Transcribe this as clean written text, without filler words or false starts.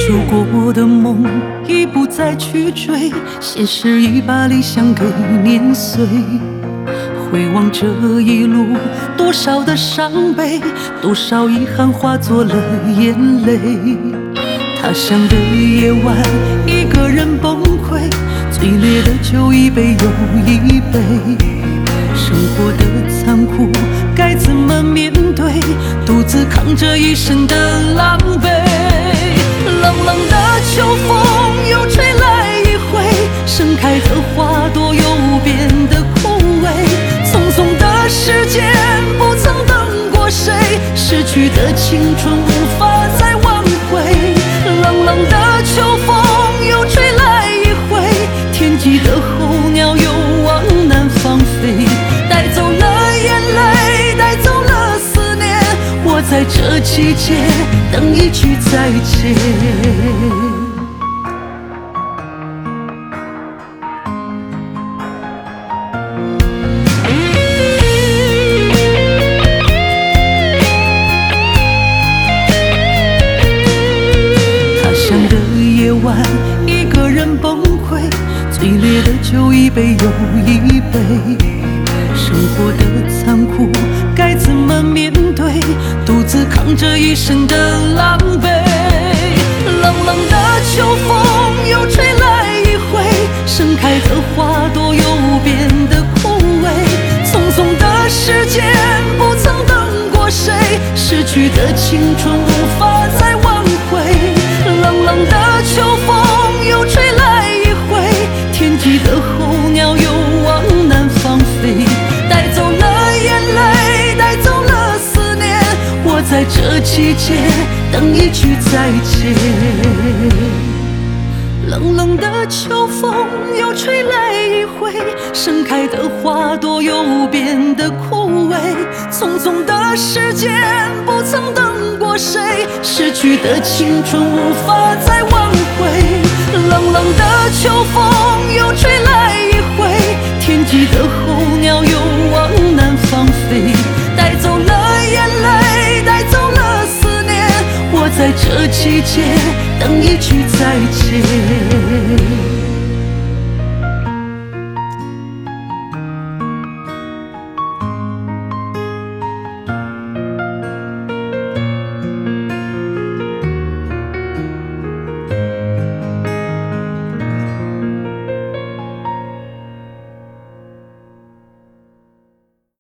住过的梦已不再去追，现实已把理想给碾碎。回望这一路，多少的伤悲，多少遗憾化作了眼泪。他乡的夜晚，一个人崩溃，最烈的酒一杯又一杯。生活的残酷该怎么面对？独自扛着一身的狼狈。冷冷的秋风又吹来一回，盛开的花朵又变得枯萎。匆匆的时间不曾等过谁，逝去的青春无法再挽回。冷冷的秋风又吹来一回，天际的候鸟又往南方飞。带走了眼泪，带走了思念，我在这季节等一句再见。一个人崩溃，最烈的酒一杯又一杯。生活的残酷该怎么面对？独自扛着一身的狼狈。冷冷的秋风又吹来一回，盛开的花朵又变得枯萎。匆匆的时间不曾等过谁，逝去的青春无法再挽回。冷冷的秋风又吹来一回，天际的候鸟又往南方飞。带走了眼泪，带走了思念，我在这季节等一句再见。冷冷的秋风又吹来一回，盛开的花朵又变得枯萎。匆匆的时间不曾等过谁，逝去的青春无法再挽回。冷冷的秋风又吹来一回，天际的候鸟又往南方飞。带走了眼泪，带走了思念，我在这季节等一句再见。